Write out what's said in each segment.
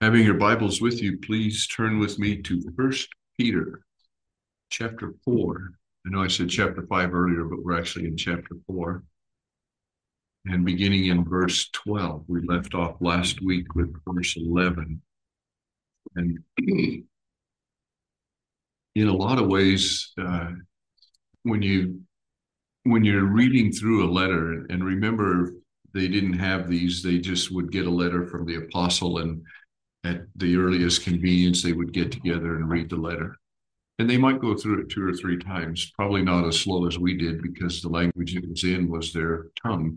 Having your Bibles with you, please turn with me to First Peter chapter 4. I know I said chapter 5 earlier, but we're actually in chapter 4. And beginning in verse 12, we left off last week with verse 11. And in a lot of ways, when you when you're reading through a letter, and remember, they didn't have these; they just would get a letter from the apostle, and at the earliest convenience, they would get together and read the letter. And they might go through it two or three times, probably not as slow as we did because the language it was in was their tongue.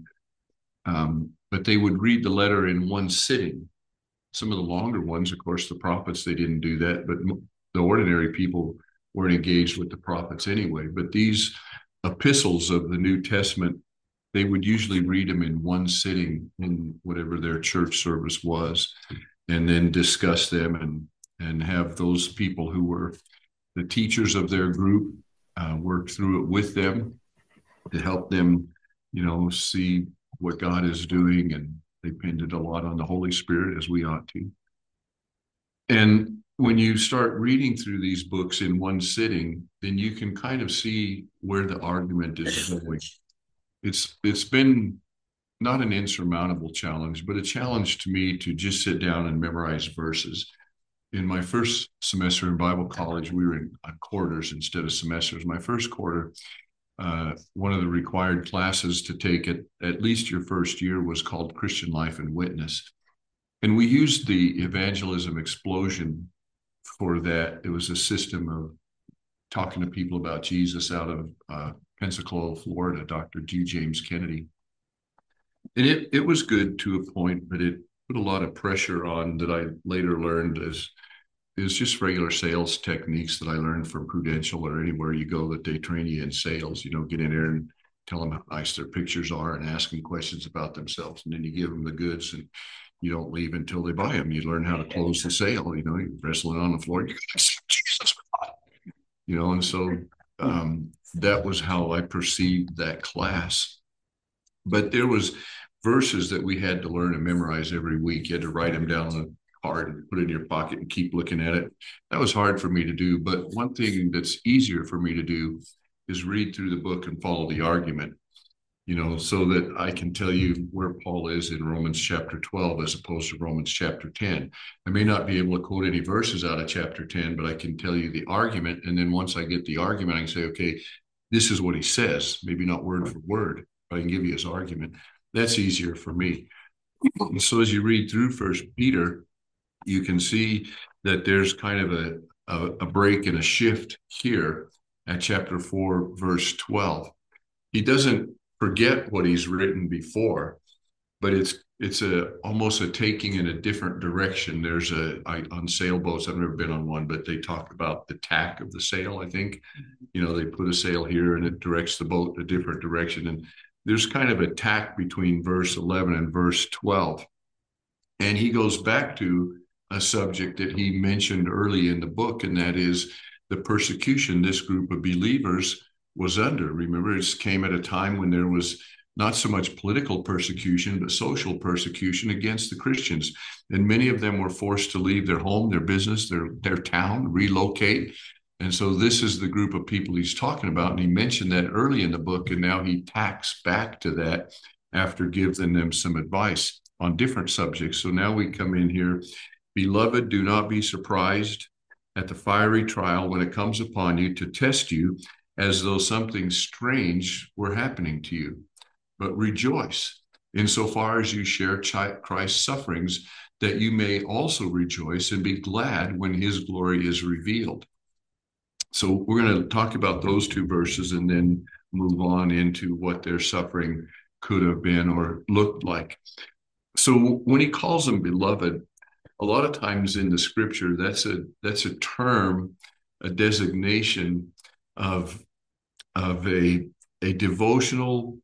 But they would read the letter in one sitting. Some of the longer ones, of course, the prophets, they didn't do that, but the ordinary people weren't engaged with the prophets anyway. But these epistles of the New Testament, they would usually read them in one sitting in whatever their church service was, and then discuss them and have those people who were the teachers of their group work through it with them to help them, see what God is doing. And they depended a lot on the Holy Spirit, as we ought to. And when you start reading through these books in one sitting, then you can kind of see where the argument is going. It's been not an insurmountable challenge, but a challenge to me to just sit down and memorize verses. In my first semester in Bible college, we were in quarters instead of semesters. My first quarter, one of the required classes to take at least your first year was called Christian Life and Witness. And we used the evangelism explosion for that. It was a system of talking to people about Jesus out of Pensacola, Florida, Dr. G. James Kennedy. And it was good to a point, but it put a lot of pressure on that I later learned is just regular sales techniques that I learned from Prudential or anywhere you go that they train you in sales. Get in there and tell them how nice their pictures are and ask them questions about themselves. And then you give them the goods and you don't leave until they buy them. You learn how to close the sale. You're wrestling on the floor. You're Jesus, and so that was how I perceived that class. But there was verses that we had to learn and memorize every week. You had to write them down on a card and put it in your pocket and keep looking at it. That was hard for me to do. But one thing that's easier for me to do is read through the book and follow the argument, so that I can tell you where Paul is in Romans chapter 12 as opposed to Romans chapter 10. I may not be able to quote any verses out of chapter 10, but I can tell you the argument. And then once I get the argument, I can say, okay, this is what he says, maybe not word for word, but I can give you his argument. That's easier for me. So as you read through First Peter, you can see that there's kind of a break and a shift here at chapter 4, verse 12. He doesn't forget what he's written before, but it's almost a taking in a different direction. There's on sailboats, I've never been on one, but they talk about the tack of the sail, I think. They put a sail here and it directs the boat a different direction. And there's kind of a tack between verse 11 and verse 12. And he goes back to a subject that he mentioned early in the book, and that is the persecution this group of believers was under. Remember, it came at a time when there was not so much political persecution, but social persecution against the Christians. And many of them were forced to leave their home, their business, their town, relocate. And so this is the group of people he's talking about. And he mentioned that early in the book, and now he tacks back to that after giving them some advice on different subjects. So now we come in here. Beloved, do not be surprised at the fiery trial when it comes upon you to test you as though something strange were happening to you. But rejoice insofar as you share Christ's sufferings, that you may also rejoice and be glad when his glory is revealed. So we're going to talk about those two verses and then move on into what their suffering could have been or looked like. So when he calls them beloved, a lot of times in the scripture, that's a term, a designation of a devotional,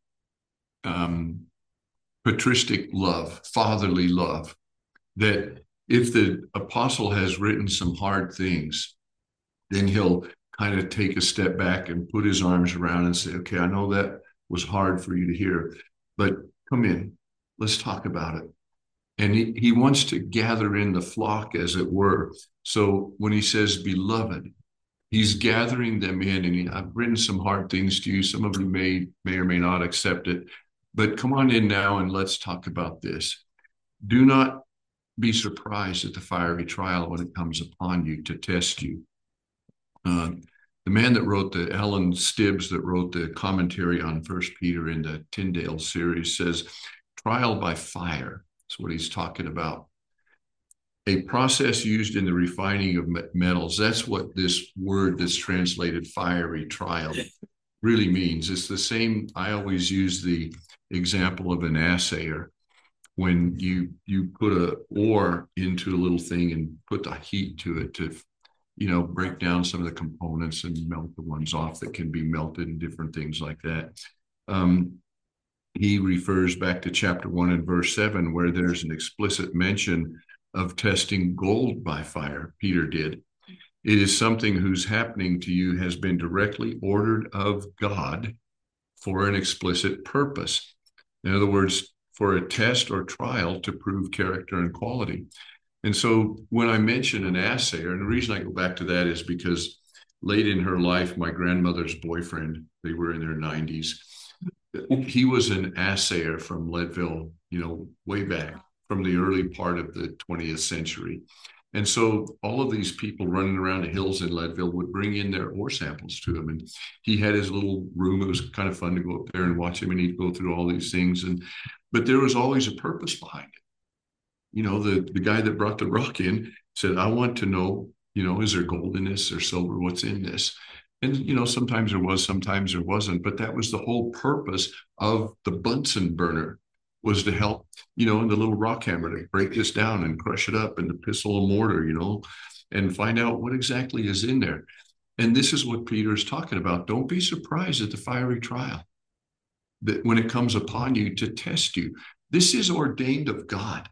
patristic love, fatherly love, that if the apostle has written some hard things, then he'll kind of take a step back and put his arms around and say, okay, I know that was hard for you to hear, but come in, let's talk about it. And he wants to gather in the flock, as it were. So when he says beloved, he's gathering them in. And I've written some hard things to you. Some of you may or may not accept it, but come on in now and let's talk about this. Do not be surprised at the fiery trial when it comes upon you to test you. The man that wrote Alan Stibbs, that wrote the commentary on First Peter in the Tyndale series, says trial by fire. That's what he's talking about. A process used in the refining of metals. That's what this word that's translated fiery trial really means. It's the same. I always use the example of an assayer. When you put a ore into a little thing and put the heat to it to break down some of the components and melt the ones off that can be melted and different things like that. He refers back to chapter 1 and verse 7, where there's an explicit mention of testing gold by fire. Peter did. It is something whose happening to you has been directly ordered of God for an explicit purpose. In other words, for a test or trial to prove character and quality. And so when I mention an assayer, and the reason I go back to that is because late in her life, my grandmother's boyfriend, they were in their 90s, he was an assayer from Leadville, way back from the early part of the 20th century. And so all of these people running around the hills in Leadville would bring in their ore samples to him. And he had his little room. It was kind of fun to go up there and watch him, and he'd go through all these things. But there was always a purpose behind it. The guy that brought the rock in said, I want to know, is there gold in this or silver? What's in this? And, sometimes there was, sometimes there wasn't. But that was the whole purpose of the Bunsen burner, was to help, in the little rock hammer to break this down and crush it up, and the pestle and mortar, and find out what exactly is in there. And this is what Peter's talking about. Don't be surprised at the fiery trial that when it comes upon you to test you. This is ordained of God.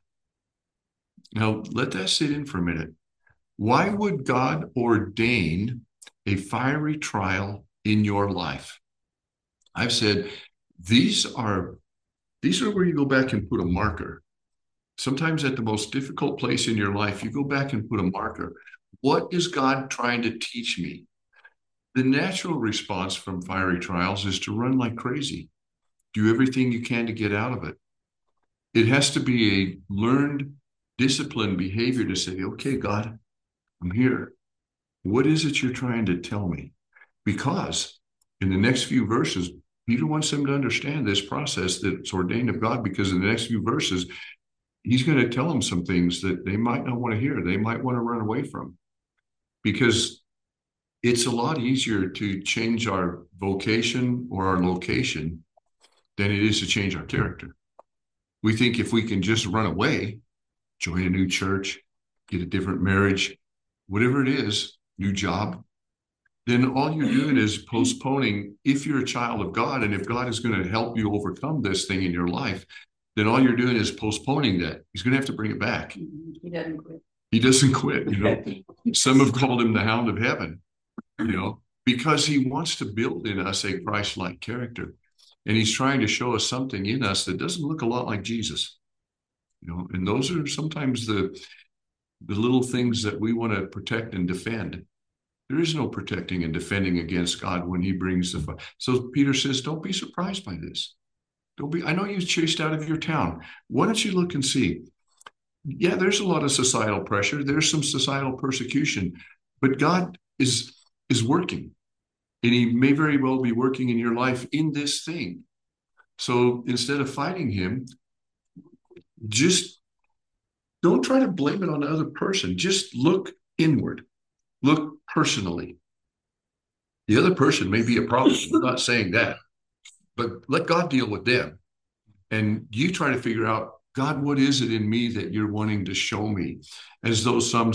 Now, let that sit in for a minute. Why would God ordain a fiery trial in your life? I've said these are where you go back and put a marker. Sometimes at the most difficult place in your life, you go back and put a marker. What is God trying to teach me? The natural response from fiery trials is to run like crazy. Do everything you can to get out of it. It has to be a learned, disciplined behavior to say, okay, God, I'm here. What is it you're trying to tell me? Because in the next few verses, Peter wants them to understand this process that's ordained of God, because in the next few verses, he's going to tell them some things that they might not want to hear. They might want to run away from, because it's a lot easier to change our vocation or our location than it is to change our character. We think if we can just run away, join a new church, get a different marriage, whatever it is, new job, then all you're doing is postponing. If you're a child of God, and if God is going to help you overcome this thing in your life, then all you're doing is postponing that. He's going to have to bring it back. He doesn't quit. He doesn't quit. Some have called him the hound of heaven, because he wants to build in us a Christ-like character. And he's trying to show us something in us that doesn't look a lot like Jesus. And those are sometimes the little things that we want to protect and defend. There is no protecting and defending against God when he brings the fire. So Peter says, don't be surprised by this. I know you're chased out of your town. Why don't you look and see? Yeah, there's a lot of societal pressure. There's some societal persecution, but God is working, and he may very well be working in your life in this thing. So instead of fighting him, just don't try to blame it on the other person. Just look inward. Look personally. The other person may be a problem. I'm not saying that, but let God deal with them. And you try to figure out, God, what is it in me that you're wanting to show me? As though something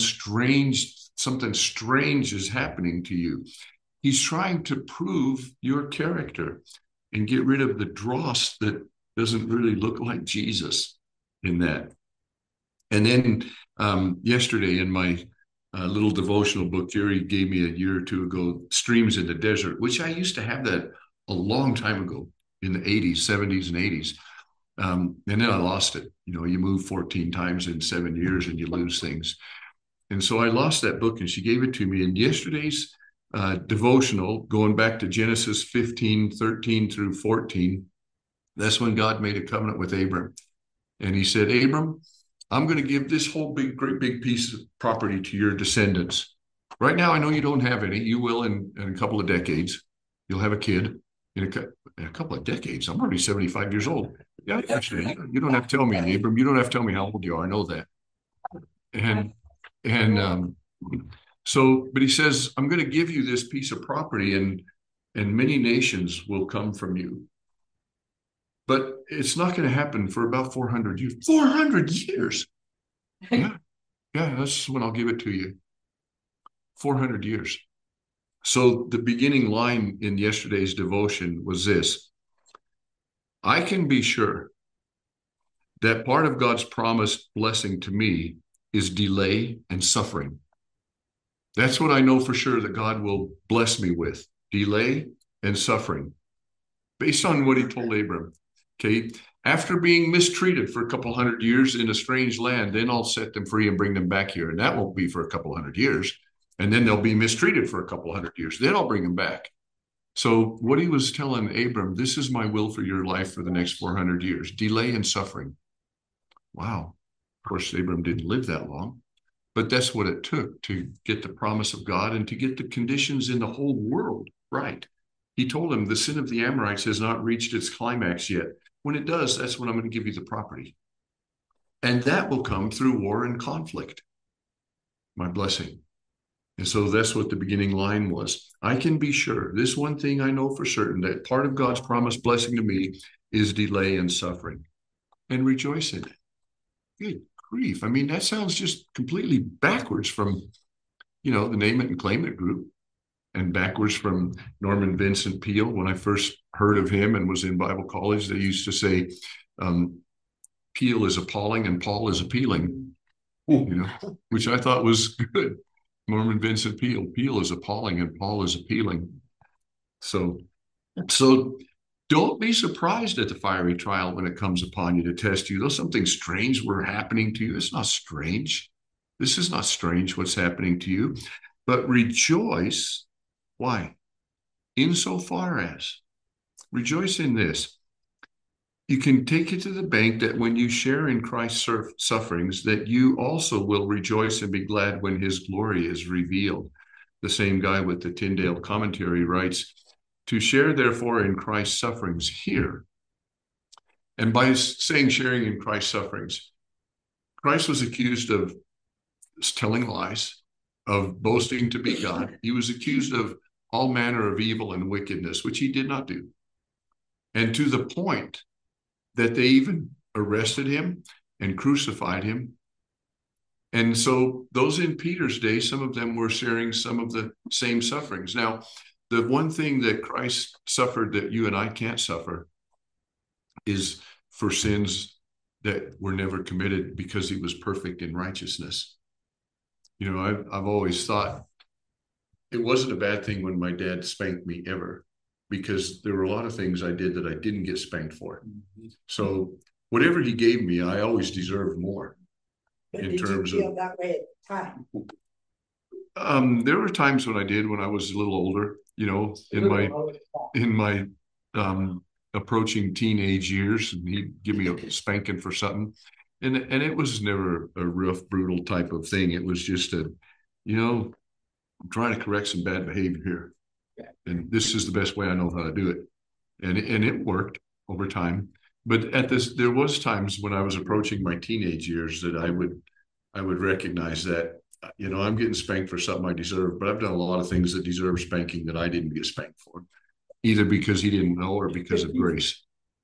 strange is happening to you. He's trying to prove your character and get rid of the dross that doesn't really look like Jesus in that. And then yesterday in my little devotional book, Jerry gave me a year or two ago, Streams in the Desert, which I used to have that a long time ago in the 80s, 70s, and 80s. And then I lost it. You know, you move 14 times in 7 years and you lose things. And so I lost that book, and she gave it to me. And yesterday's devotional, going back to Genesis 15:13 through 14, that's when God made a covenant with Abram. And he said, Abram, I'm going to give this whole great big piece of property to your descendants. Right now, I know you don't have any. You will in a couple of decades. You'll have a kid in a couple of decades. I'm already 75 years old. Yeah, actually, you don't have to tell me, Abram. You don't have to tell me how old you are. I know that. And and so, but he says, I'm going to give you this piece of property, and many nations will come from you. But it's not going to happen for about 400 years. 400 years. Yeah. Yeah, that's when I'll give it to you. 400 years. So the beginning line in yesterday's devotion was this: I can be sure that part of God's promised blessing to me is delay and suffering. That's what I know for sure that God will bless me with: delay and suffering, based on what he told Abram. Okay, after being mistreated for a couple hundred years in a strange land, then I'll set them free and bring them back here. And that won't be for a couple hundred years. And then they'll be mistreated for a couple hundred years. Then I'll bring them back. So what he was telling Abram, this is my will for your life for the next 400 years: delay and suffering. Wow. Of course, Abram didn't live that long, but that's what it took to get the promise of God and to get the conditions in the whole world right. He told him the sin of the Amorites has not reached its climax yet. When it does, that's when I'm going to give you the property. And that will come through war and conflict, my blessing. And so that's what the beginning line was. I can be sure, this one thing I know for certain, that part of God's promised blessing to me is delay and suffering, and rejoice in it. Good grief. I mean, that sounds just completely backwards from, the name it and claim it group, and backwards from Norman Vincent Peale. When I first heard of him and was in Bible college, they used to say, Peale is appalling and Paul is appealing, which I thought was good. Norman Vincent Peale. Peale is appalling and Paul is appealing. So don't be surprised at the fiery trial when it comes upon you to test you. Though something strange were happening to you, it's not strange. This is not strange what's happening to you, but rejoice. Why? Insofar as, rejoice in this: you can take it to the bank that when you share in Christ's sufferings, that you also will rejoice and be glad when his glory is revealed. The same guy with the Tyndale commentary writes, to share therefore in Christ's sufferings here. And by saying sharing in Christ's sufferings, Christ was accused of telling lies, of boasting to be God. He was accused of all manner of evil and wickedness, which he did not do. And to the point that they even arrested him and crucified him. And so those in Peter's day, some of them were sharing some of the same sufferings. Now, the one thing that Christ suffered that you and I can't suffer is for sins that were never committed, because he was perfect in righteousness. I've always thought it wasn't a bad thing when my dad spanked me, ever, because there were a lot of things I did that I didn't get spanked for. Mm-hmm. So whatever he gave me, I always deserved more. But did you feel that way at the time? There were times when I did, when I was a little older, in my approaching teenage years, and he'd give me a spanking for something. And it was never a rough, brutal type of thing. It was just I'm trying to correct some bad behavior here. And this is the best way I know how to do it. And it worked over time. But there was times when I was approaching my teenage years that I would recognize that, I'm getting spanked for something I deserve, but I've done a lot of things that deserve spanking that I didn't get spanked for, either because he didn't know or because of grace.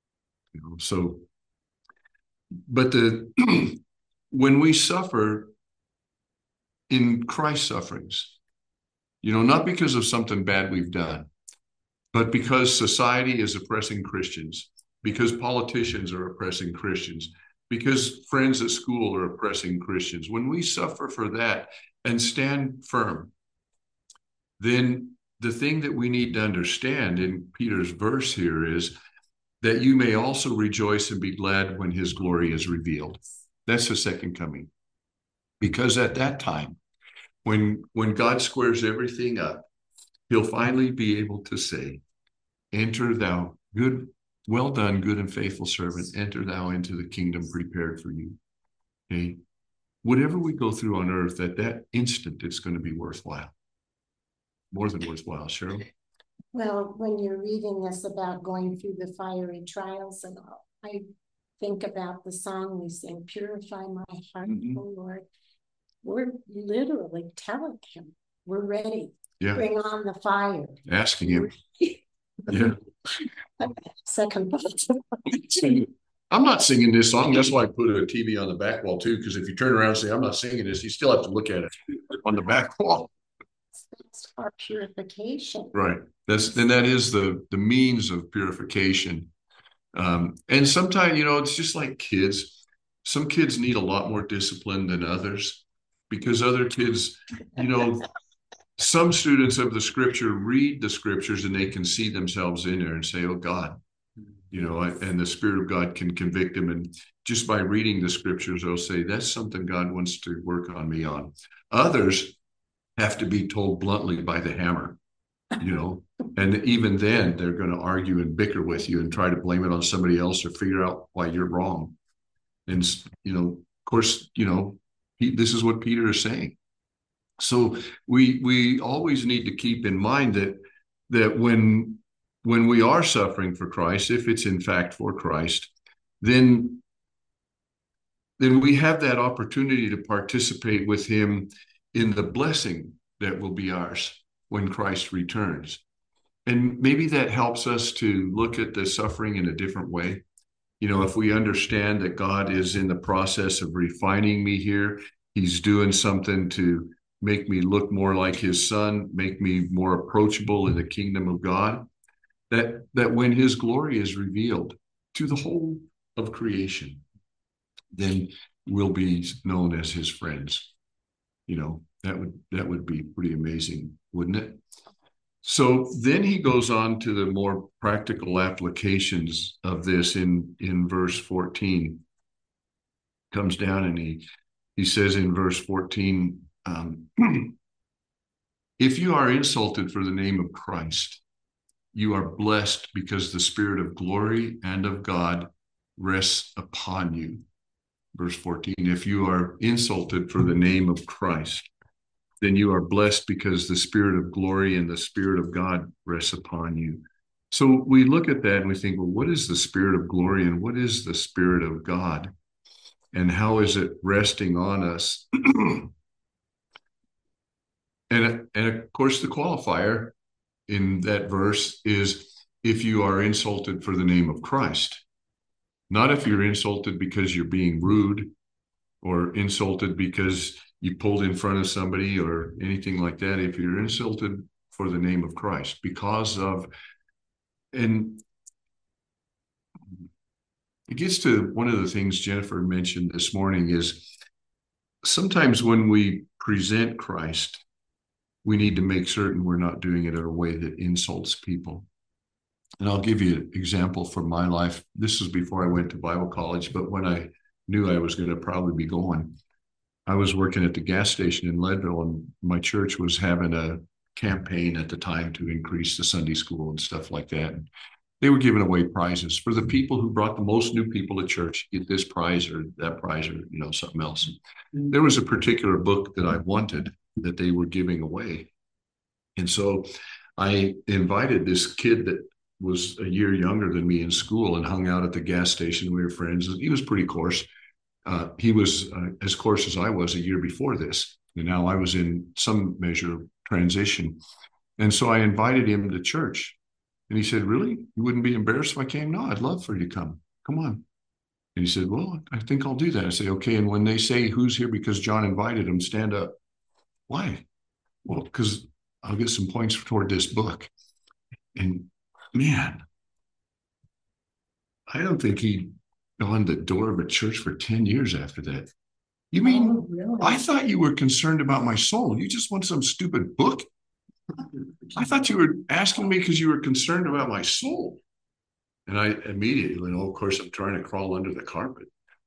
But when we suffer in Christ's sufferings, not because of something bad we've done, but because society is oppressing Christians, because politicians are oppressing Christians, because friends at school are oppressing Christians. When we suffer for that and stand firm, then the thing that we need to understand in Peter's verse here is that you may also rejoice and be glad when his glory is revealed. That's the second coming. Because at that time, when God squares everything up, he'll finally be able to say, enter thou, good, well done, good and faithful servant, enter thou into the kingdom prepared for you. Okay. Whatever we go through on earth, at that instant, it's going to be worthwhile. More than worthwhile, Cheryl. Well, when you're reading this about going through the fiery trials and all, I think about the song we sing, Purify My Heart, oh Lord. We're literally telling him, we're ready. Yeah. Bring on the fire. Asking him. Yeah. Second thought. I'm not singing this song. That's why I put a TV on the back wall too, because if you turn around and say, I'm not singing this, you still have to look at it on the back wall. That's our purification. Right. That is the means of purification. And sometimes, it's just like kids. Some kids need a lot more discipline than others because other kids, some students of the scripture read the scriptures and they can see themselves in there and say, oh God, and the Spirit of God can convict them. And just by reading the scriptures, they'll say, that's something God wants to work on me on. Others have to be told bluntly by the hammer, and even then they're going to argue and bicker with you and try to blame it on somebody else or figure out why you're wrong. And, of course, this is what Peter is saying. So we always need to keep in mind that when we are suffering for Christ, if it's in fact for Christ, then we have that opportunity to participate with him in the blessing that will be ours when Christ returns. And maybe that helps us to look at the suffering in a different way. If we understand that God is in the process of refining me here, he's doing something to make me look more like his son, make me more approachable in the kingdom of God, that when his glory is revealed to the whole of creation, then we'll be known as his friends. That would be pretty amazing, wouldn't it? So then he goes on to the more practical applications of this in verse 14. Comes down and he says in verse 14, if you are insulted for the name of Christ, you are blessed because the Spirit of glory and of God rests upon you. Verse 14, if you are insulted for the name of Christ, then you are blessed because the Spirit of glory and the Spirit of God rests upon you. So we look at that and we think, well, what is the Spirit of glory and what is the Spirit of God? And how is it resting on us? And of course, the qualifier in that verse is if you are insulted for the name of Christ. Not if you're insulted because you're being rude or insulted because you pulled in front of somebody or anything like that. If you're insulted for the name of Christ and it gets to one of the things Jennifer mentioned this morning is sometimes when we present Christ, we need to make certain we're not doing it in a way that insults people. And I'll give you an example from my life. This was before I went to Bible college, but when I knew I was going to probably be going, I was working at the gas station in Leadville, and my church was having a campaign at the time to increase the Sunday school and stuff like that. And they were giving away prizes for the people who brought the most new people to church, get this prize or that prize or something else. And there was a particular book that I wanted that they were giving away. And so I invited this kid that was a year younger than me in school and hung out at the gas station. We were friends. He was pretty coarse. He was as coarse as I was a year before this. And now I was in some measure of transition. And so I invited him to church. And he said, really? You wouldn't be embarrassed if I came? No, I'd love for you to come. Come on. And he said, well, I think I'll do that. I say, okay. And when they say who's here because John invited him, stand up. Why? Well, because I'll get some points toward this book. And man, I don't think he gone the door of a church for 10 years after that. You mean, Oh, really? I thought you were concerned about my soul. You just want some stupid book? I thought you were asking me because you were concerned about my soul. And I immediately, of course, I'm trying to crawl under the carpet.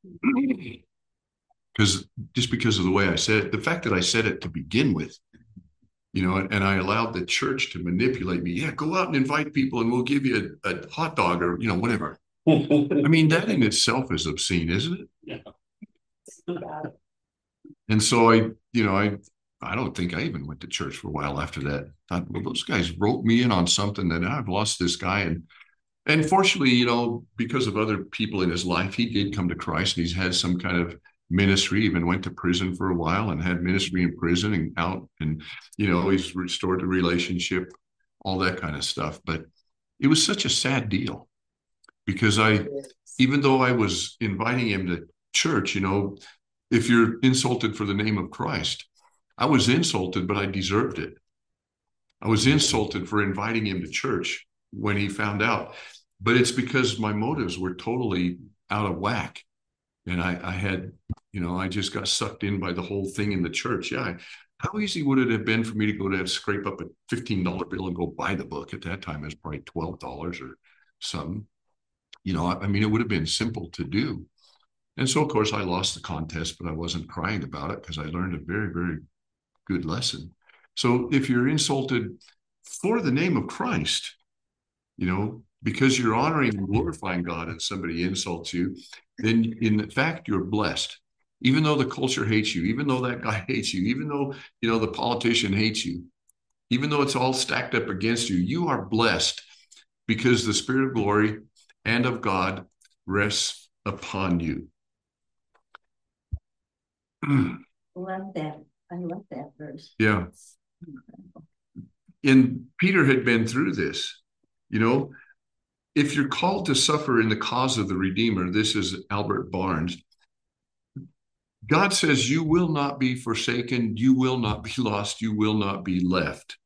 Because of the way I said it, the fact that I said it to begin with, and I allowed the church to manipulate me. Yeah, go out and invite people and we'll give you a hot dog or, whatever. I mean, that in itself is obscene, isn't it? Yeah. And so I don't think I even went to church for a while after that. I thought, well, those guys wrote me in on something that I've lost this guy. And fortunately, because of other people in his life, he did come to Christ, and he's had some kind of ministry, even went to prison for a while and had ministry in prison and out. And, he's restored the relationship, all that kind of stuff. But it was such a sad deal because even though I was inviting him to church, if you're insulted for the name of Christ, I was insulted, but I deserved it. I was insulted for inviting him to church when he found out, but it's because my motives were totally out of whack. And I had, I just got sucked in by the whole thing in the church. Yeah. How easy would it have been for me to go to scrape up a $15 bill and go buy the book? At that time, it was probably $12 or something. I mean, it would have been simple to do. And so, of course, I lost the contest, but I wasn't crying about it because I learned a very, very good lesson. So if you're insulted for the name of Christ, because you're honoring and glorifying God and somebody insults you, then in fact, you're blessed. Even though the culture hates you, even though that guy hates you, even though, the politician hates you, even though it's all stacked up against you, you are blessed because the Spirit of glory and of God rests upon you. Love that. I love that verse. Yeah. And Peter had been through this. If you're called to suffer in the cause of the Redeemer, this is Albert Barnes. God says you will not be forsaken, you will not be lost, you will not be left.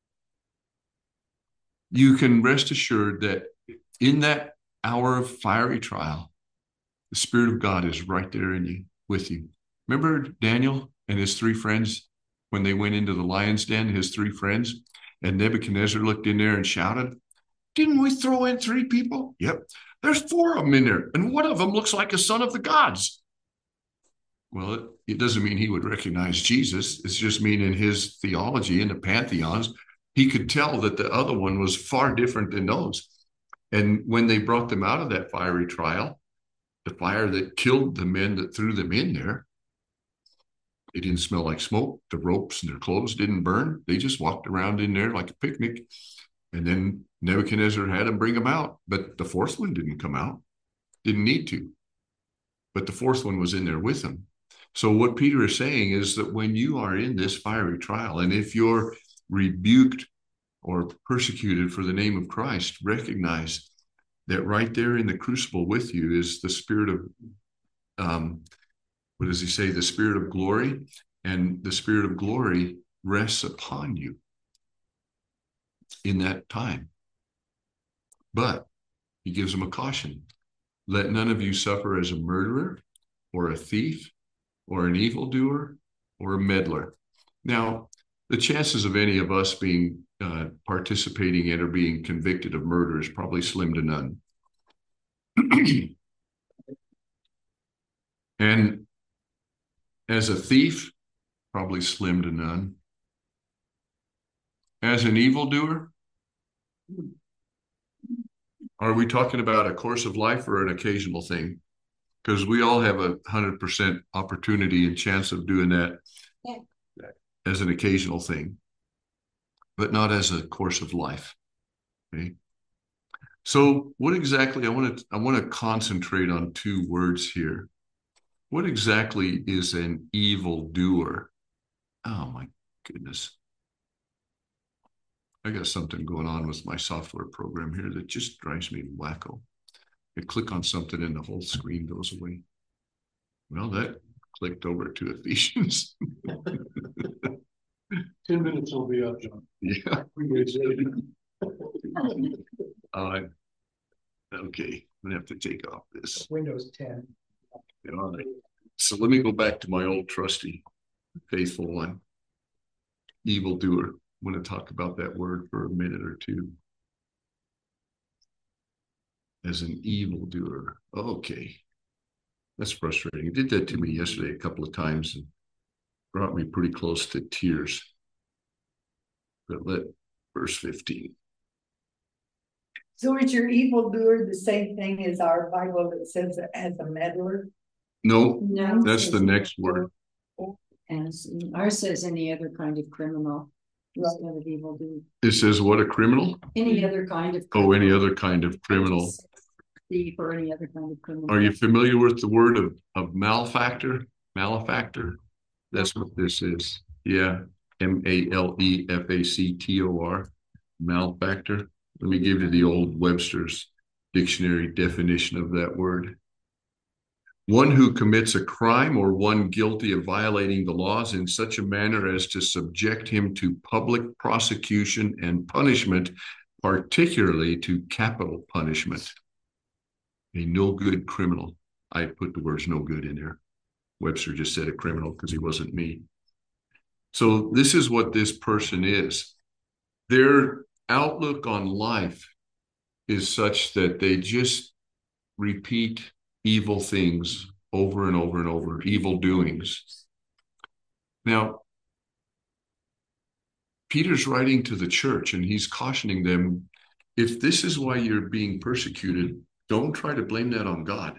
You can rest assured that in that hour of fiery trial, the Spirit of God is right there in you, with you. Remember Daniel and his three friends when they went into the lion's den, his three friends, and Nebuchadnezzar looked in there and shouted, "Didn't we throw in 3 people?" "Yep. There's 4 of them in there, and one of them looks like a son of the gods." Well, it doesn't mean he would recognize Jesus. It's just mean in his theology, in the pantheons, he could tell that the other one was far different than those. And when they brought them out of that fiery trial, the fire that killed the men that threw them in there, they didn't smell like smoke. The ropes and their clothes didn't burn. They just walked around in there like a picnic. And then Nebuchadnezzar had them bring them out. But the 4th one didn't come out. Didn't need to. But the 4th one was in there with them. So what Peter is saying is that when you are in this fiery trial, and if you're rebuked or persecuted for the name of Christ, recognize that right there in the crucible with you is the Spirit of, what does he say? The Spirit of glory, and the Spirit of glory rests upon you in that time. But he gives them a caution. Let none of you suffer as a murderer or a thief or an evildoer or a meddler. Now, the chances of any of us being participating in or being convicted of murder is probably slim to none. And as a thief, probably slim to none. As an evildoer, are we talking about a course of life or an occasional thing? Because we all have 100% opportunity and chance of doing that as an occasional thing, but not as a course of life. Okay. So what exactly, I want to concentrate on 2 words here. What exactly is an evildoer? Oh my goodness. I got something going on with my software program here that just drives me wacko. I click on something and the whole screen goes away. Well, that clicked over to Ephesians. 10 minutes will be up, John. Yeah. Okay, I'm gonna have to take off this. Windows 10. All right. So let me go back to my old trusty, faithful one. Evildoer. I'm going to talk about that word for a minute or 2. as an evildoer. Okay. That's frustrating. It did that to me yesterday a couple of times and brought me pretty close to tears. But verse 15. So is your evildoer the same thing as our Bible that says as a meddler? No, No, that's the next word. As ours says any other kind of criminal instead of evildoer. It says what, a criminal? Any other kind of Oh, criminal. any other kind of criminal. Thief or any other kind of criminal. Are you familiar with the word of malefactor? Malefactor? That's what this is. Yeah. Malefactor. Malefactor. Let me give you the old Webster's dictionary definition of that word. One who commits a crime or one guilty of violating the laws in such a manner as to subject him to public prosecution and punishment, particularly to capital punishment. A no good criminal. I put the words no good in there. Webster just said a criminal because he wasn't me. So this is what this person is. Their outlook on life is such that they just repeat evil things over and over and over, evil doings. Now, Peter's writing to the church and he's cautioning them, if this is why you're being persecuted, don't try to blame that on God.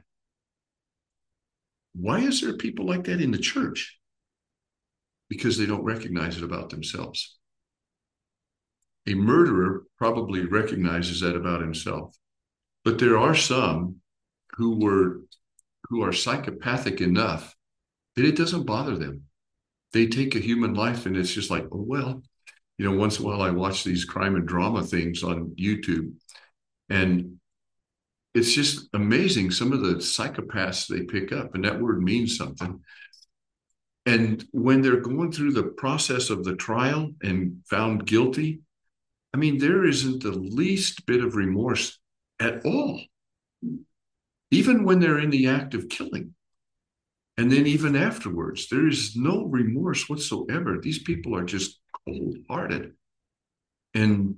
Why is there people like that in the church? Because they don't recognize it about themselves. A murderer probably recognizes that about himself. But there are some who are psychopathic enough that it doesn't bother them. They take a human life and it's just like, oh, well, once in a while I watch these crime and drama things on YouTube and it's just amazing some of the psychopaths they pick up, and that word means something. And when they're going through the process of the trial and found guilty, I mean, there isn't the least bit of remorse at all, even when they're in the act of killing. And then even afterwards, there is no remorse whatsoever. These people are just cold-hearted. And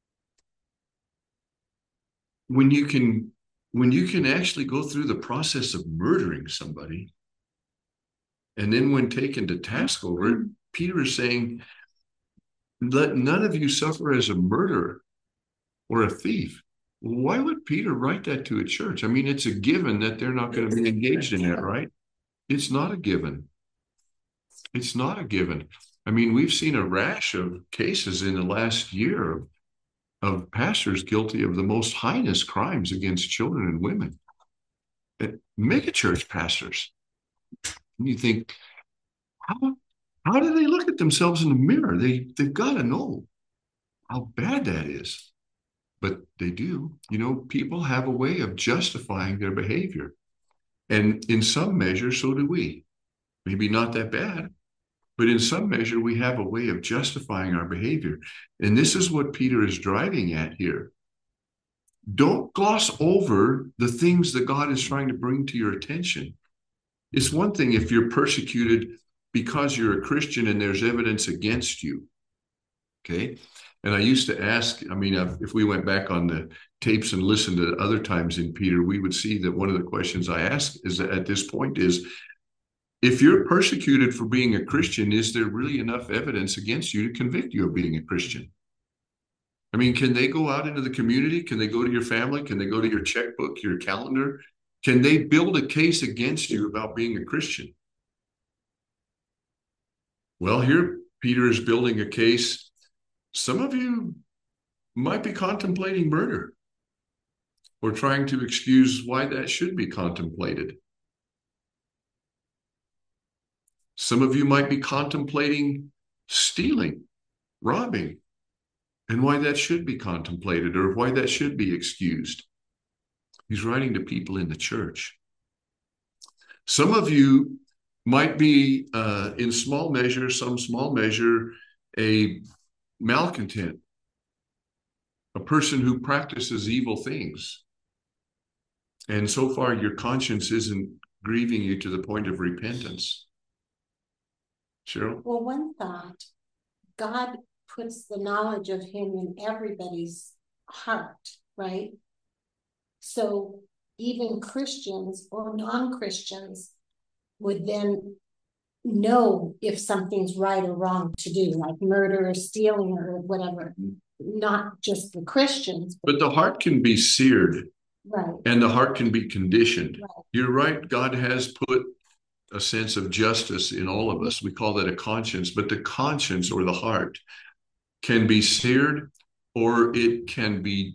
when you can actually go through the process of murdering somebody, and then when taken to task over it, Peter is saying, let none of you suffer as a murderer or a thief. Why would Peter write that to a church? I mean, it's a given that they're not going to be engaged in that, right? It's not a given. It's not a given. I mean, we've seen a rash of cases in the last year of pastors guilty of the most heinous crimes against children and women. Megachurch pastors. And you think, how do they look at themselves in the mirror? They've got to know how bad that is. But they do. People have a way of justifying their behavior. And in some measure, so do we. Maybe not that bad, but in some measure, we have a way of justifying our behavior. And this is what Peter is driving at here. Don't gloss over the things that God is trying to bring to your attention. It's one thing if you're persecuted because you're a Christian and there's evidence against you. Okay. And I used to ask, if we went back on the tapes and listened to other times in Peter, we would see that one of the questions I ask is at this point is, if you're persecuted for being a Christian, is there really enough evidence against you to convict you of being a Christian? I mean, can they go out into the community? Can they go to your family? Can they go to your checkbook, your calendar? Can they build a case against you about being a Christian? Well, here Peter is building a case. Some of you might be contemplating murder or trying to excuse why that should be contemplated. Some of you might be contemplating stealing, robbing, and why that should be contemplated or why that should be excused. He's writing to people in the church. Some of you might be, in some small measure, a malcontent, a person who practices evil things. And so far, your conscience isn't grieving you to the point of repentance. Cheryl? Well, one thought, God puts the knowledge of him in everybody's heart, right? So even Christians or non-Christians would then know if something's right or wrong to do, like murder or stealing or whatever. Not just the Christians. But the heart can be seared. Right. And the heart can be conditioned. Right. You're right. God has put a sense of justice in all of us. We call that a conscience, but the conscience or the heart can be seared, or it can be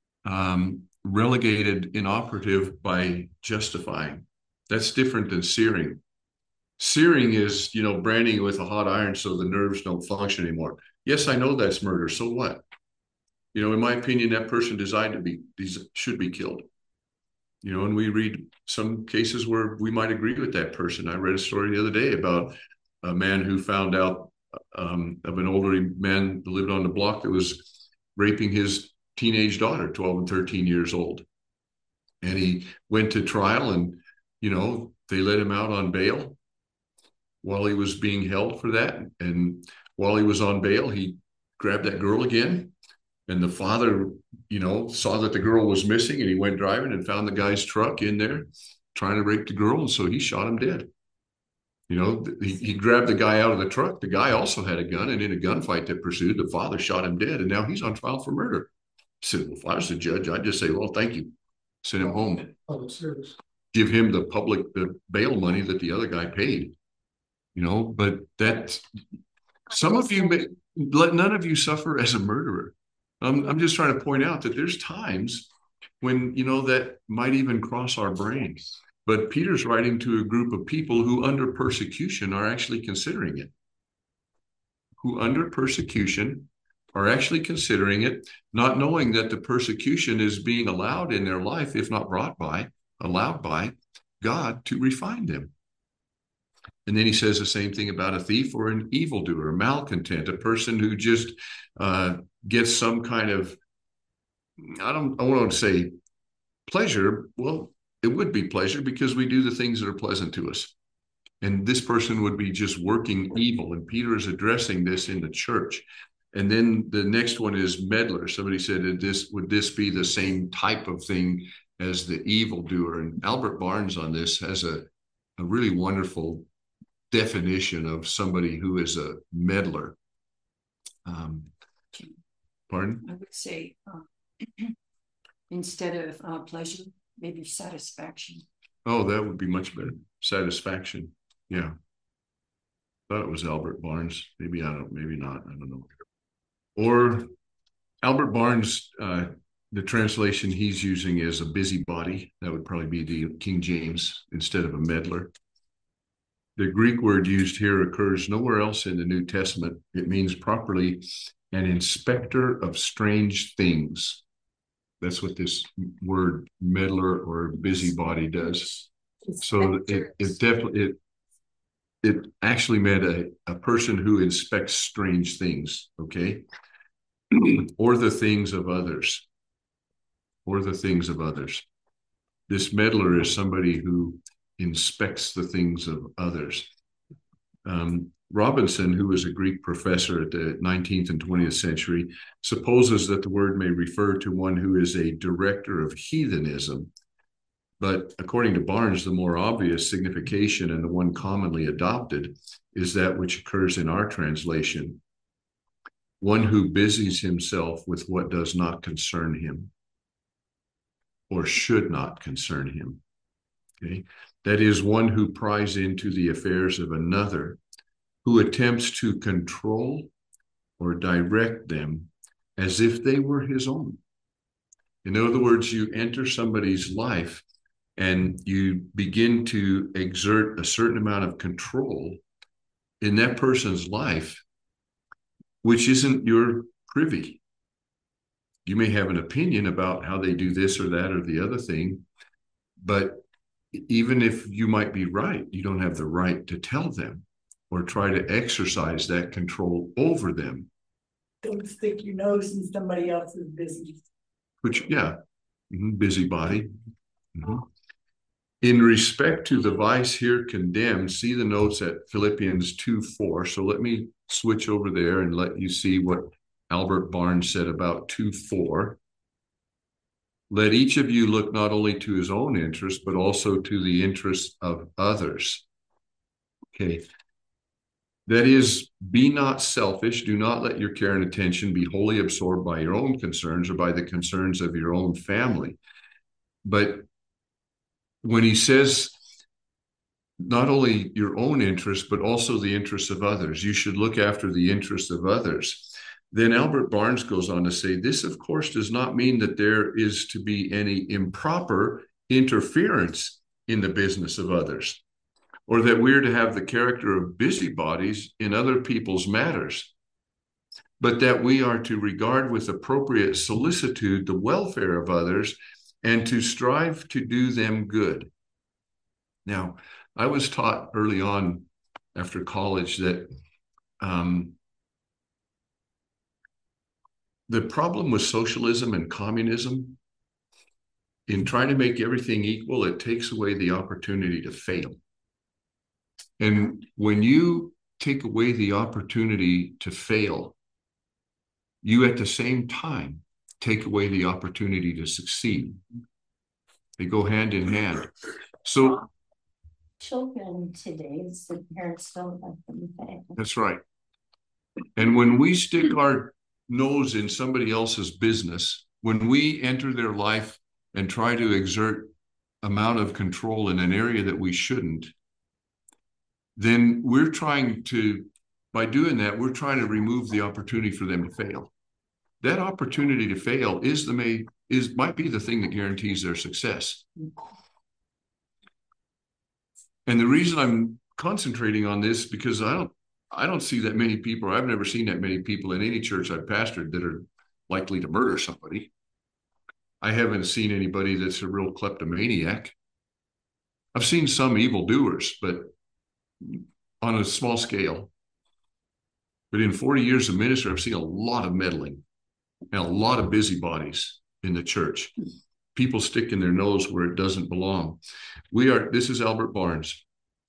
relegated inoperative by justifying. That's different than searing. Searing is, branding with a hot iron so the nerves don't function anymore. Yes, I know that's murder. So what? In my opinion, that person should be killed. And we read some cases where we might agree with that person. I read a story the other day about a man who found out of an older man that lived on the block that was raping his teenage daughter, 12 and 13 years old. And he went to trial and, they let him out on bail while he was being held for that. And while he was on bail, he grabbed that girl again. And the father, saw that the girl was missing, and he went driving and found the guy's truck in there trying to rape the girl. And so he shot him dead. He grabbed the guy out of the truck. The guy also had a gun, and in a gunfight that pursued, the father shot him dead. And now he's on trial for murder. I said, well, if I was the judge, I'd just say, well, thank you. Send him home. Public service. Give him the bail money that the other guy paid. But that some of you let none of you suffer as a murderer. I'm just trying to point out that there's times when, that might even cross our brains. But Peter's writing to a group of people who under persecution are actually considering it. Who under persecution are actually considering it, not knowing that the persecution is being allowed in their life, if not allowed by God to refine them. And then he says the same thing about a thief or an evildoer, a malcontent, a person who just gets some kind of, I want to say pleasure. Well, it would be pleasure because we do the things that are pleasant to us. And this person would be just working evil. And Peter is addressing this in the church. And then the next one is meddler. Somebody said, would this be the same type of thing as the evildoer? And Albert Barnes on this has a really wonderful definition of somebody who is a meddler. Pardon? I would say instead of pleasure, maybe satisfaction. Oh, that would be much better. Satisfaction. Yeah. Thought it was Albert Barnes. Maybe not. I don't know. Or Albert Barnes, the translation he's using is a busybody. That would probably be the King James instead of a meddler. The Greek word used here occurs nowhere else in the New Testament. It means properly an inspector of strange things. That's what this word meddler or busybody does. So it actually meant a person who inspects strange things, okay? Or the things of others. This meddler is somebody who inspects the things of others. Robinson, who was a Greek professor at the 19th and 20th century, supposes that the word may refer to one who is a director of heathenism. But according to Barnes, the more obvious signification and the one commonly adopted is that which occurs in our translation. One who busies himself with what does not concern him or should not concern him. Okay? That is one who pries into the affairs of another, who attempts to control or direct them as if they were his own. In other words, you enter somebody's life and you begin to exert a certain amount of control in that person's life, which isn't your privy. You may have an opinion about how they do this or that or the other thing, but even if you might be right, you don't have the right to tell them or try to exercise that control over them. Don't stick your nose in somebody else's business. Which, yeah, busybody. In respect to the vice here condemned, see the notes at Philippians 2:4. So let me switch over there and let you see what Albert Barnes said about 2:4. Let each of you look not only to his own interest, but also to the interests of others. Okay. That is, be not selfish. Do not let your care and attention be wholly absorbed by your own concerns or by the concerns of your own family. But when he says not only your own interests, but also the interests of others, you should look after the interests of others. Then Albert Barnes goes on to say, this, of course, does not mean that there is to be any improper interference in the business of others, or that we're to have the character of busybodies in other people's matters, but that we are to regard with appropriate solicitude the welfare of others and to strive to do them good. Now, I was taught early on after college that the problem with socialism and communism, in trying to make everything equal, it takes away the opportunity to fail. And when you take away the opportunity to fail, you at the same time take away the opportunity to succeed. They go hand in hand. So children today, the parents don't let them fail. That's right. And when we stick our nose in somebody else's business, when we enter their life and try to exert amount of control in an area that we shouldn't, then we're trying to, by doing that, we're trying to remove the opportunity for them to fail. That opportunity to fail might be the thing that guarantees their success. And the reason I'm concentrating on this, because I don't see that many people, or I've never seen that many people in any church I've pastored that are likely to murder somebody. I haven't seen anybody that's a real kleptomaniac. I've seen some evildoers, but on a small scale. But in 40 years of ministry, I've seen a lot of meddling and a lot of busybodies in the church. People sticking their nose where it doesn't belong. This is Albert Barnes.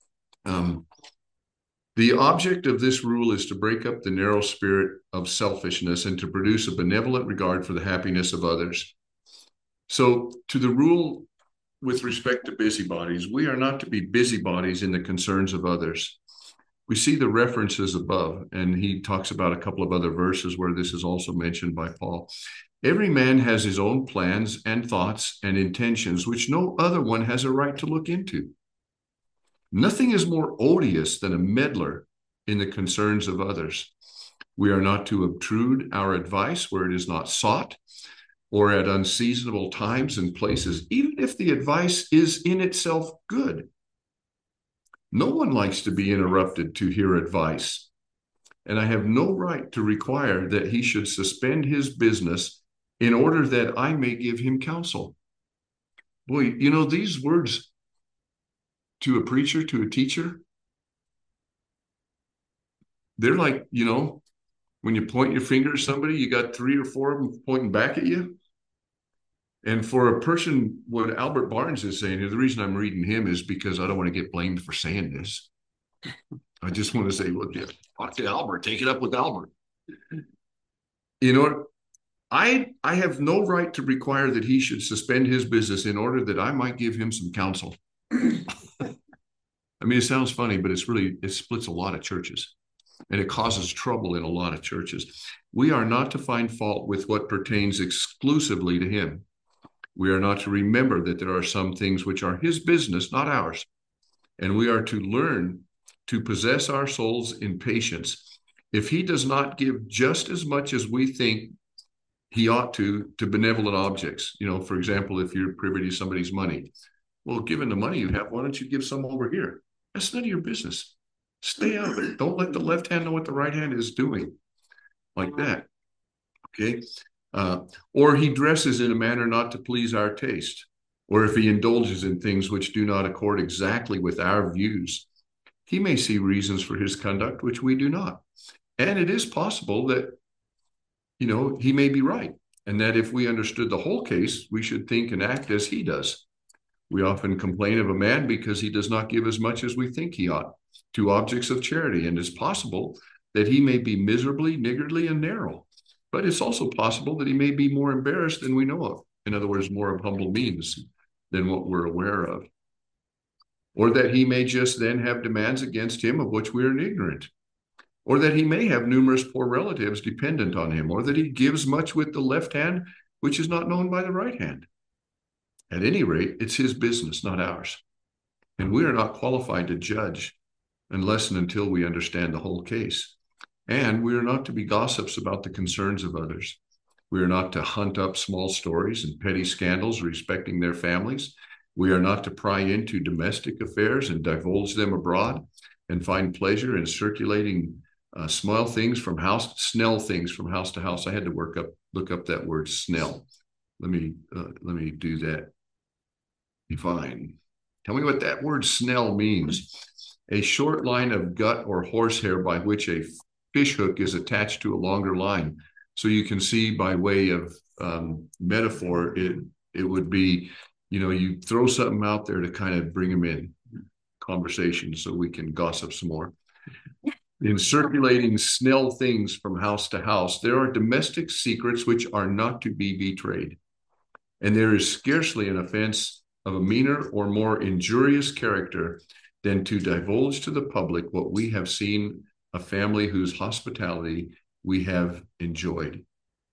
The object of this rule is to break up the narrow spirit of selfishness and to produce a benevolent regard for the happiness of others. So to the rule with respect to busybodies, we are not to be busybodies in the concerns of others. We see the references above, and he talks about a couple of other verses where this is also mentioned by Paul. Every man has his own plans and thoughts and intentions, which no other one has a right to look into. Nothing is more odious than a meddler in the concerns of others. We are not to obtrude our advice where it is not sought, or at unseasonable times and places, even if the advice is in itself good. No one likes to be interrupted to hear advice, and I have no right to require that he should suspend his business in order that I may give him counsel. Boy, these words to a preacher, to a teacher, they're like, when you point your finger at somebody, you got 3 or 4 of them pointing back at you. And for a person, what Albert Barnes is saying, the reason I'm reading him is because I don't want to get blamed for saying this. I just want to say, look, talk to Albert, take it up with Albert. I have no right to require that he should suspend his business in order that I might give him some counsel. I mean, it sounds funny, but it splits a lot of churches, and it causes trouble in a lot of churches. We are not to find fault with what pertains exclusively to him. We are not to remember that there are some things which are his business, not ours. And we are to learn to possess our souls in patience. If he does not give just as much as we think he ought to benevolent objects, for example, if you're privy to somebody's money, well, given the money you have, why don't you give some over here? That's none of your business. Stay out of it. Don't let the left hand know what the right hand is doing, like that. Okay. Or he dresses in a manner not to please our taste, or if he indulges in things which do not accord exactly with our views, he may see reasons for his conduct which we do not. And it is possible that, he may be right, and that if we understood the whole case, we should think and act as he does. We often complain of a man because he does not give as much as we think he ought to objects of charity, and it's possible that he may be miserably, niggardly, and narrow. But it's also possible that he may be more embarrassed than we know of. In other words, more of humble means than what we're aware of. Or that he may just then have demands against him of which we are ignorant. Or that he may have numerous poor relatives dependent on him. Or that he gives much with the left hand, which is not known by the right hand. At any rate, it's his business, not ours. And we are not qualified to judge unless and until we understand the whole case. And we are not to be gossips about the concerns of others. We are not to hunt up small stories and petty scandals respecting their families. We are not to pry into domestic affairs and divulge them abroad and find pleasure in circulating snell things from house to house. I had to look up that word snell. Let me do that. Define. Tell me what that word snell means. A short line of gut or horsehair by which a fish hook is attached to a longer line. So you can see by way of metaphor, it would be, you throw something out there to kind of bring them in conversation so we can gossip some more. In circulating snell things from house to house, there are domestic secrets which are not to be betrayed. And there is scarcely an offense of a meaner or more injurious character than to divulge to the public what we have seen a family whose hospitality we have enjoyed.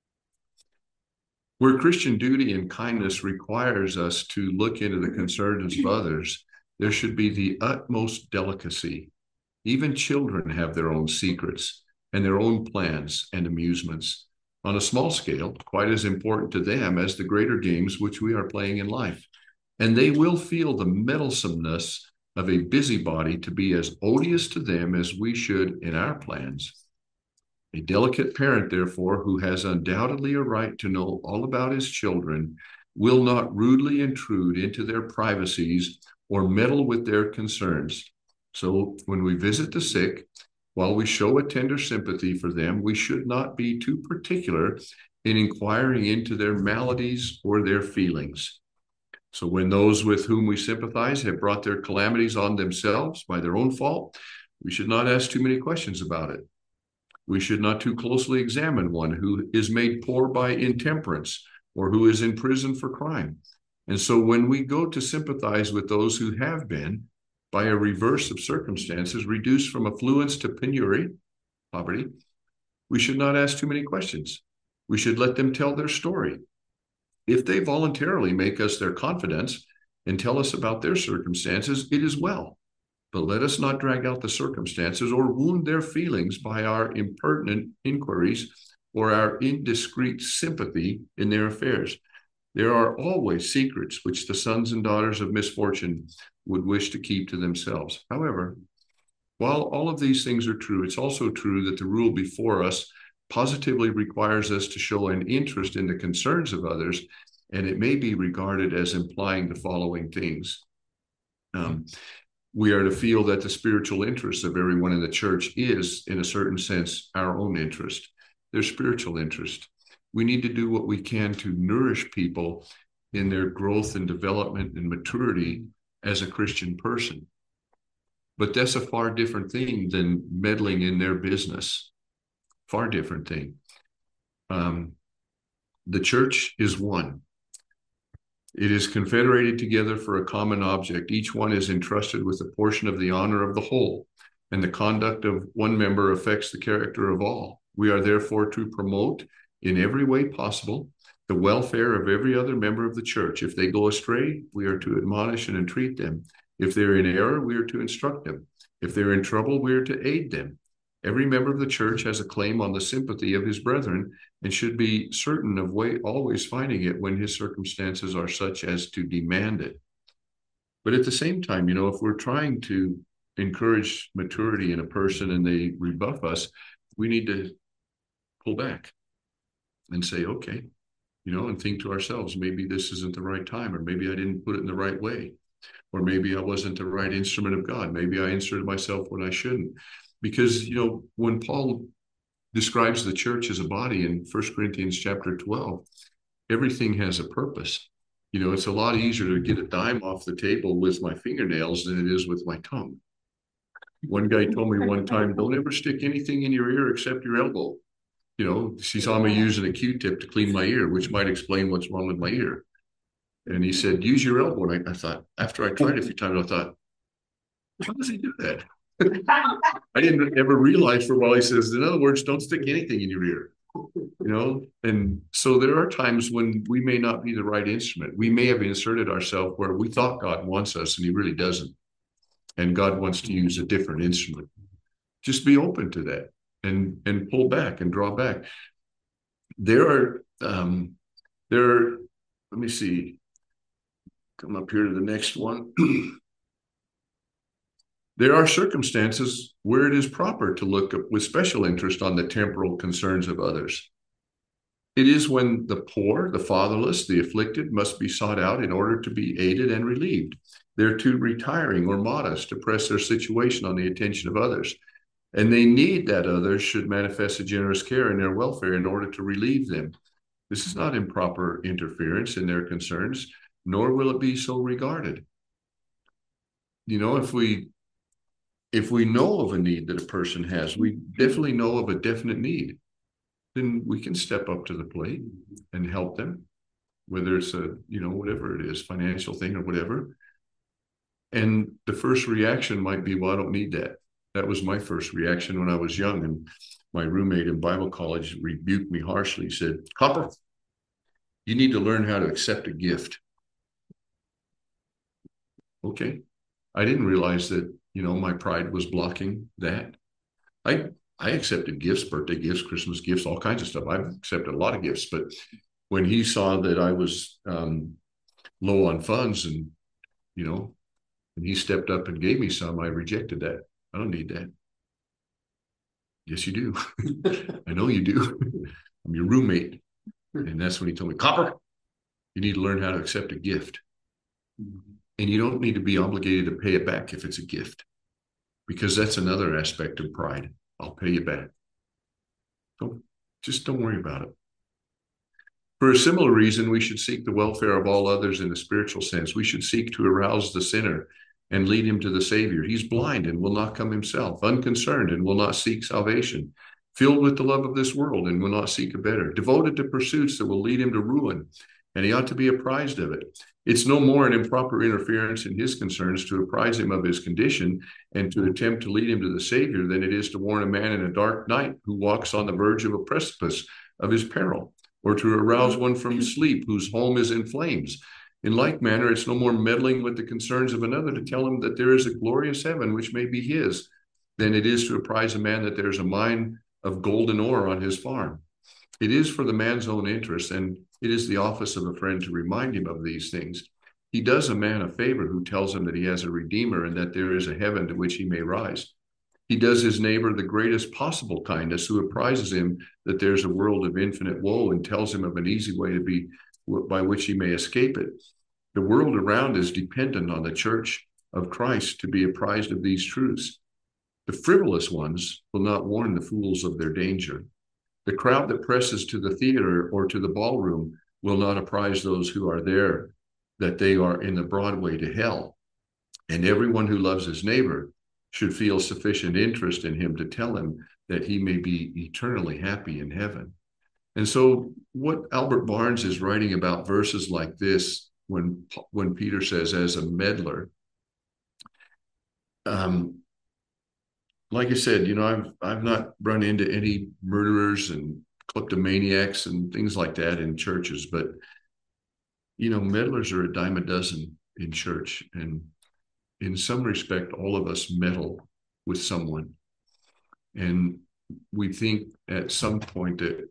Where Christian duty and kindness requires us to look into the concerns of others, there should be the utmost delicacy. Even children have their own secrets and their own plans and amusements, on a small scale, quite as important to them as the greater games which we are playing in life. And they will feel the meddlesomeness of a busybody to be as odious to them as we should in our plans. A delicate parent, therefore, who has undoubtedly a right to know all about his children, will not rudely intrude into their privacies or meddle with their concerns. So when we visit the sick, while we show a tender sympathy for them, we should not be too particular in inquiring into their maladies or their feelings. So when those with whom we sympathize have brought their calamities on themselves by their own fault, we should not ask too many questions about it. We should not too closely examine one who is made poor by intemperance or who is in prison for crime. And so when we go to sympathize with those who have been, by a reverse of circumstances, reduced from affluence to penury, poverty, we should not ask too many questions. We should let them tell their story. If they voluntarily make us their confidants and tell us about their circumstances, it is well. But let us not drag out the circumstances or wound their feelings by our impertinent inquiries or our indiscreet sympathy in their affairs. There are always secrets which the sons and daughters of misfortune would wish to keep to themselves. However, while all of these things are true, it's also true that the rule before us positively requires us to show an interest in the concerns of others, and it may be regarded as implying the following things. We are to feel that the spiritual interest of everyone in the church is, in a certain sense, our own interest, their spiritual interest. We need to do what we can to nourish people in their growth and development and maturity as a Christian person. But that's a far different thing than meddling in their business. Far different thing. The church is one. It is confederated together for a common object. Each one is entrusted with a portion of the honor of the whole, and the conduct of one member affects the character of all. We are therefore to promote in every way possible the welfare of every other member of the church. If they go astray, we are to admonish and entreat them. If they're in error, we are to instruct them. If they're in trouble, we are to aid them. Every member of the church has a claim on the sympathy of his brethren and should be certain of always finding it when his circumstances are such as to demand it. But at the same time, if we're trying to encourage maturity in a person and they rebuff us, we need to pull back and say, okay, and think to ourselves, maybe this isn't the right time, or maybe I didn't put it in the right way, or maybe I wasn't the right instrument of God. Maybe I inserted myself when I shouldn't. Because, when Paul describes the church as a body in 1 Corinthians chapter 12, everything has a purpose. It's a lot easier to get a dime off the table with my fingernails than it is with my tongue. One guy told me one time, don't ever stick anything in your ear except your elbow. You know, she saw me using a Q-tip to clean my ear, which might explain what's wrong with my ear. And he said, use your elbow. And I thought, after I tried it a few times, I thought, how does he do that? I didn't ever realize for a while. He says, in other words, don't stick anything in your ear. You know, and so there are times when we may not be the right instrument. We may have inserted ourselves where we thought God wants us and he really doesn't. And God wants to use a different instrument. Just be open to that and pull back and draw back. There are, let me see, come up here to the next one. There are circumstances where it is proper to look with special interest on the temporal concerns of others. It is when the poor, the fatherless, the afflicted must be sought out in order to be aided and relieved. They're too retiring or modest to press their situation on the attention of others, and they need that others should manifest a generous care in their welfare in order to relieve them. This is not improper interference in their concerns, nor will it be so regarded. You know, if we know of a need that a person has, we definitely know of a definite need, then we can step up to the plate and help them, whether it's a, you know, whatever it is, financial thing or whatever. And the first reaction might be, well, I don't need that. That was my first reaction when I was young. And my roommate in Bible college rebuked me harshly. He said, Copper, you need to learn how to accept a gift. Okay. I didn't realize that, you know, my pride was blocking that. I accepted gifts, birthday gifts, Christmas gifts, all kinds of stuff. I've accepted a lot of gifts, but when he saw that I was low on funds and, you know, and he stepped up and gave me some, I rejected that. I don't need that. Yes, you do. I know you do. I'm your roommate. And that's when he told me, Copper, you need to learn how to accept a gift. And you don't need to be obligated to pay it back if it's a gift, because that's another aspect of pride. I'll pay you back. Just don't worry about it. For a similar reason, we should seek the welfare of all others in the spiritual sense. We should seek to arouse the sinner and lead him to the Savior. He's blind and will not come himself, unconcerned and will not seek salvation, filled with the love of this world and will not seek a better, devoted to pursuits that will lead him to ruin, and he ought to be apprised of it. It's no more an improper interference in his concerns to apprise him of his condition and to attempt to lead him to the Savior than it is to warn a man in a dark night who walks on the verge of a precipice of his peril, or to arouse one from sleep whose home is in flames. In like manner, it's no more meddling with the concerns of another to tell him that there is a glorious heaven which may be his than it is to apprise a man that there's a mine of golden ore on his farm. It is for the man's own interest, and it is the office of a friend to remind him of these things. He does a man a favor who tells him that he has a Redeemer and that there is a heaven to which he may rise. He does his neighbor the greatest possible kindness who apprises him that there's a world of infinite woe and tells him of an easy way to be by which he may escape it. The world around is dependent on the church of Christ to be apprised of these truths. The frivolous ones will not warn the fools of their danger. The crowd that presses to the theater or to the ballroom will not apprise those who are there that they are in the broad way to hell. And everyone who loves his neighbor should feel sufficient interest in him to tell him that he may be eternally happy in heaven. And so what Albert Barnes is writing about verses like this, when Peter says, as a meddler, like I said, you know, I've not run into any murderers and kleptomaniacs and things like that in churches, but, you know, meddlers are a dime a dozen in church. And in some respect, all of us meddle with someone. And we think at some point that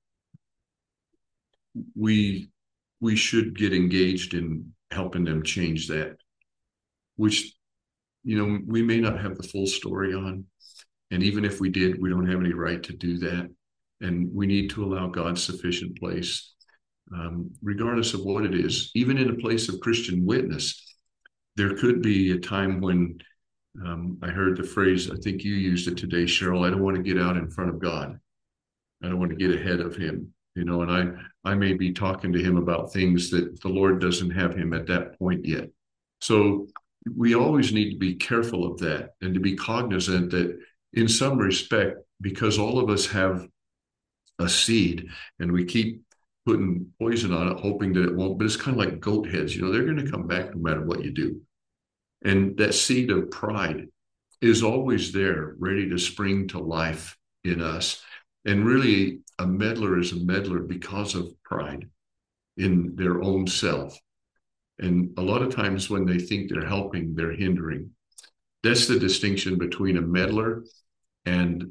we should get engaged in helping them change that, which, you know, we may not have the full story on. And even if we did, we don't have any right to do that. And we need to allow God's sufficient place, regardless of what it is. Even in a place of Christian witness, there could be a time when I heard the phrase, I think you used it today, Cheryl, I don't want to get out in front of God. I don't want to get ahead of him, you know, and I may be talking to him about things that the Lord doesn't have him at that point yet. So we always need to be careful of that and to be cognizant that in some respect, because all of us have a seed and we keep putting poison on it, hoping that it won't, but it's kind of like goat heads, they're going to come back no matter what you do. And that seed of pride is always there, ready to spring to life in us. And really, a meddler is a meddler because of pride in their own self. And a lot of times when they think they're helping, they're hindering. That's the distinction between a meddler and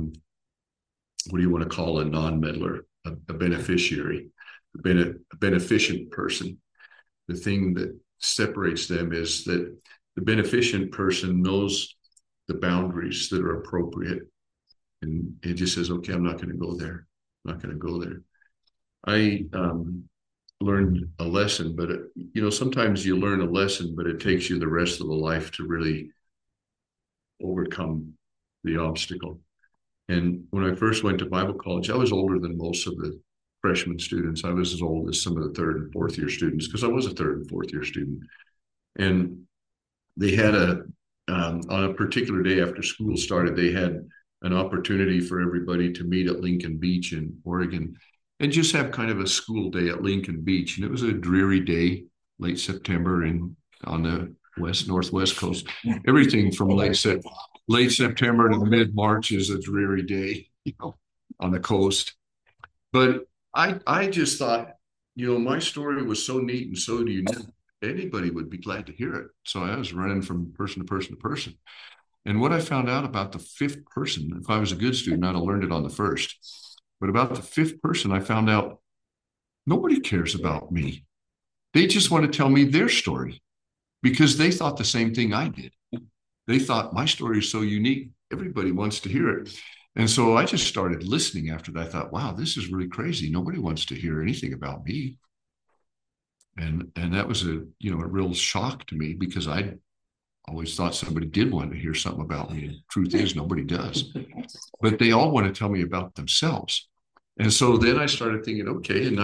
what do you want to call a non-meddler, a beneficiary, a beneficent person. The thing that separates them is that the beneficent person knows the boundaries that are appropriate. And it just says, okay, I'm not going to go there. I'm not going to go there. I learned a lesson, but sometimes you learn a lesson, but it takes you the rest of the life to really overcome the obstacle. And when I first went to Bible college, I was older than most of the freshman students. I was as old as some of the third and fourth year students because I was a third and fourth year student. And they had on a particular day after school started, they had an opportunity for everybody to meet at Lincoln Beach in Oregon and just have kind of a school day at Lincoln Beach. And it was a dreary day, late September on the northwest coast. Everything from late September to mid-March is a dreary day, on the coast. But I just thought, my story was so neat and so unique. Anybody would be glad to hear it. So I was running from person to person to person. And what I found out about the fifth person, if I was a good student, I'd have learned it on the first. But about the fifth person, I found out nobody cares about me. They just want to tell me their story because they thought the same thing I did. They thought my story is so unique, everybody wants to hear it. And so I just started listening after that. I thought, wow, this is really crazy. Nobody wants to hear anything about me. And that was a real shock to me because I always thought somebody did want to hear something about me. And the truth is, nobody does. But they all want to tell me about themselves. And so then I started thinking, okay, and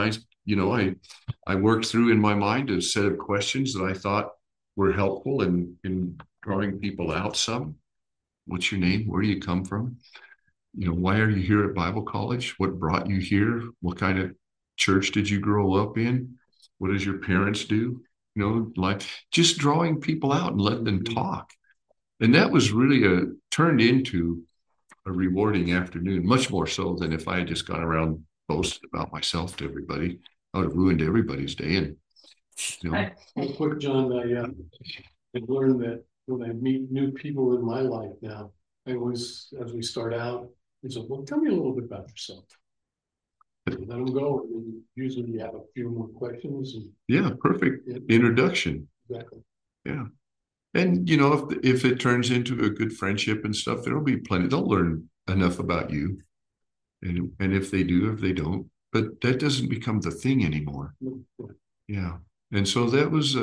I worked through in my mind a set of questions that I thought were helpful in drawing people out some. What's your name? Where do you come from? Why are you here at Bible college? What brought you here? What kind of church did you grow up in? What does your parents do? Like just drawing people out and letting them talk. And that was really turned into a rewarding afternoon, much more so than if I had just gone around boasting about myself to everybody. I would have ruined everybody's day. And Real quick, John, I've learned that when I meet new people in my life now, I always, as we start out, I say, well, tell me a little bit about yourself. Let them go, and usually you have a few more questions. Perfect introduction. Exactly. Yeah. And, if it turns into a good friendship and stuff, there'll be plenty. They'll learn enough about you. And if they do, if they don't, but that doesn't become the thing anymore. Yeah. And so that was,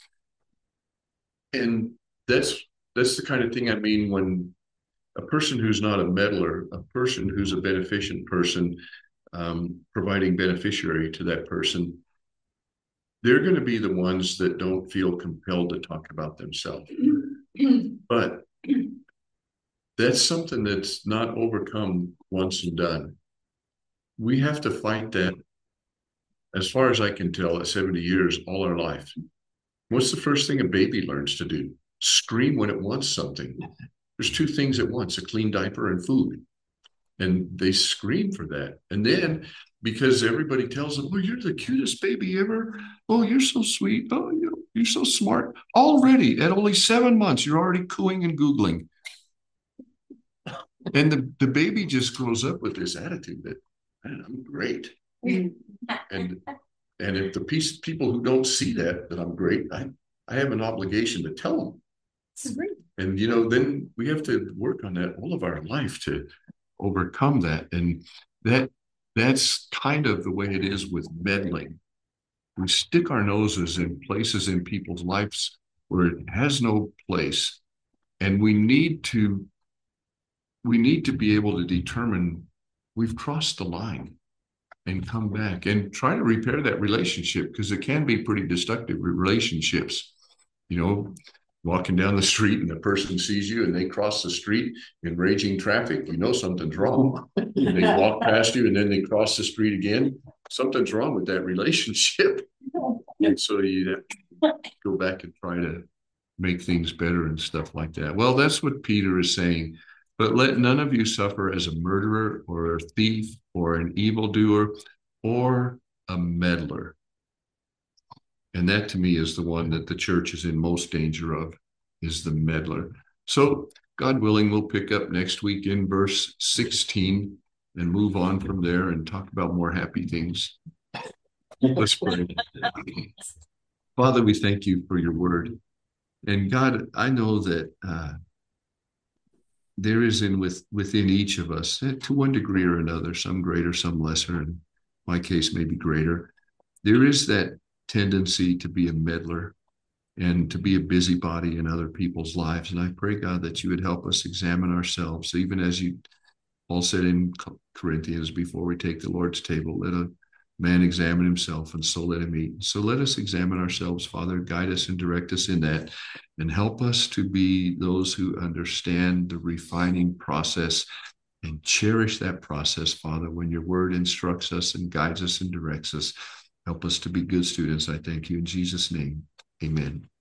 and that's the kind of thing I mean when a person who's not a meddler, a person who's a beneficent person, providing beneficiary to that person, they're going to be the ones that don't feel compelled to talk about themselves. But that's something that's not overcome once and done. We have to fight that, as far as I can tell, at 70 years, all our life. What's the first thing a baby learns to do? Scream when it wants something. There's two things it wants: a clean diaper and food. And they scream for that. And then because everybody tells them, oh, you're the cutest baby ever. Oh, you're so sweet. Oh, you're so smart. Already at only 7 months, you're already cooing and Googling. And the baby just grows up with this attitude that, man, I'm great. And if the people who don't see that I'm great, I have an obligation to tell them. This is great. And, then we have to work on that all of our life to overcome that. And that's kind of the way it is with meddling. We stick our noses in places in people's lives where it has no place. And we need to be able to determine we've crossed the line and come back and try to repair that relationship, because it can be pretty destructive relationships. walking down the street and the person sees you and they cross the street in raging traffic, you know something's wrong. And they walk past you and then they cross the street again. Something's wrong with that relationship. And so you have to go back and try to make things better and stuff like that. Well, that's what Peter is saying. But let none of you suffer as a murderer or a thief or an evildoer or a meddler. And that to me is the one that the church is in most danger of, is the meddler. So God willing, we'll pick up next week in verse 16 and move on from there and talk about more happy things. Let's pray. Father, we thank you for your word. And God, I know that there is within each of us, to one degree or another, some greater, some lesser, in my case, maybe greater, there is that tendency to be a meddler and to be a busybody in other people's lives. And I pray, God, that you would help us examine ourselves, even as Paul said in Corinthians, before we take the Lord's table, let a man examine himself, and so let him eat. So let us examine ourselves, Father, guide us and direct us in that, and help us to be those who understand the refining process and cherish that process, Father, when your word instructs us and guides us and directs us. Help us to be good students. I thank you in Jesus' name. Amen.